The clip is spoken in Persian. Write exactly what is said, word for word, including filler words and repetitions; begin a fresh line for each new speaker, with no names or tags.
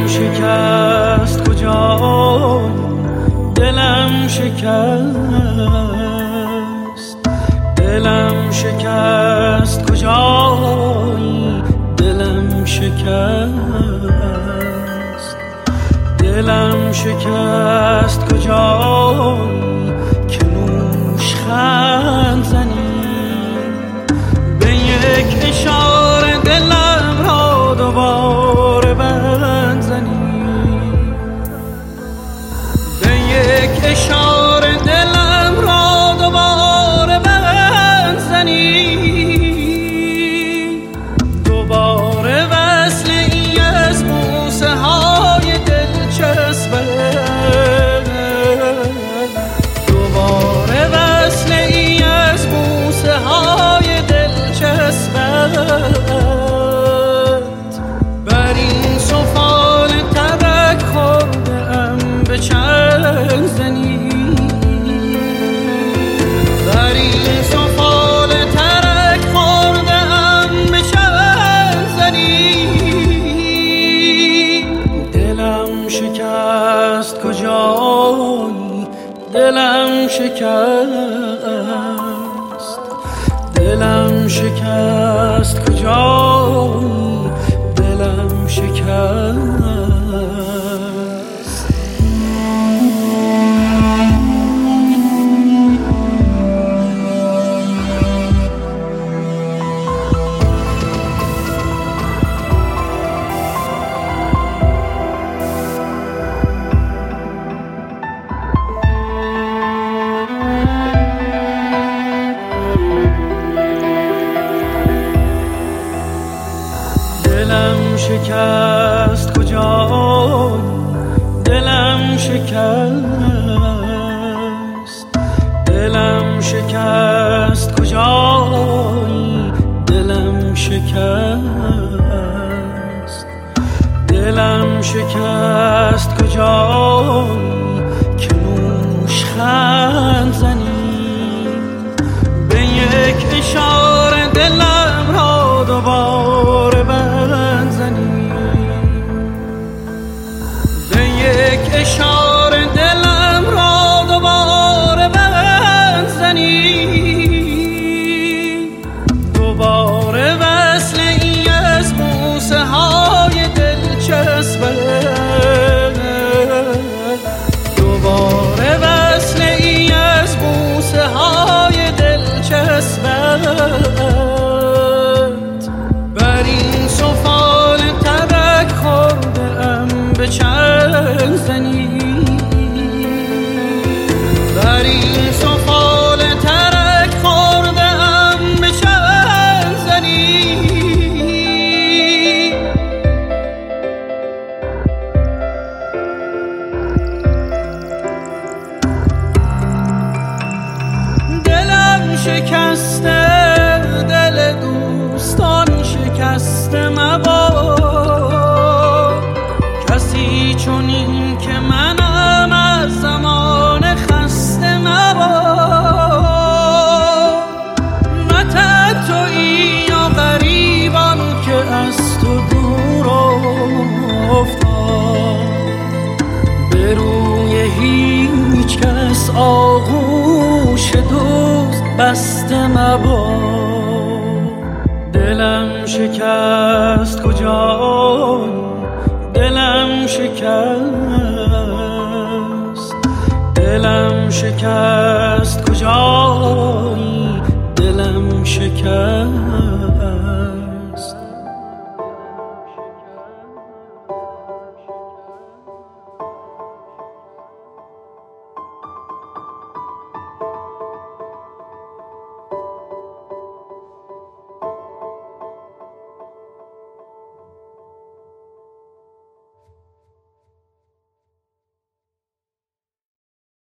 شکست کجای دلم شکست، دلم شکست کجای دلم شکست، دلم شکست کجای که نوشخند زنی به یک اشاره دلم را دوباره بند زنی، به یک اشاره دلم را دوباره بند زنی، دوباره وصل ای از بوسه های دلچسبت، دوباره وصل ای از بوسه های دلچسبت، بر این سفال ترک خورده ام به چنگ زنی، بر این سفال ترک خورده ام به چنگ زنی، دلم شکست کجای دلم شکست، دلم شکست کجای دلم شکست. دلم شکست کجای دلم شکست، دلم شکست کجای دلم شکست، دلم شکست کجای که نوشخند زنی به یک اشاره دلم را دوباره بند زنی، به یک اشاره دلم را دوباره بند زنی، دوباره وصل ای از بوسه های دلچسبت، دوباره وصل ای از بوسه های دلچسبت، بر این سفال ترک خورده ام به چنگ زنی، بر این سفال ترک خورده ام به چنگ زنی، دلم شکسته دل دوستان شکسته مباد، کسی چون این که منم از زمان خسته مباد، نه تنهایی یا غریبان که از تو دور افتاد، به روی هیچ کس آغوش دوست بسته مباد، دلم شکست کجای دلم شکست، دلم شکست کجای دلم شکست.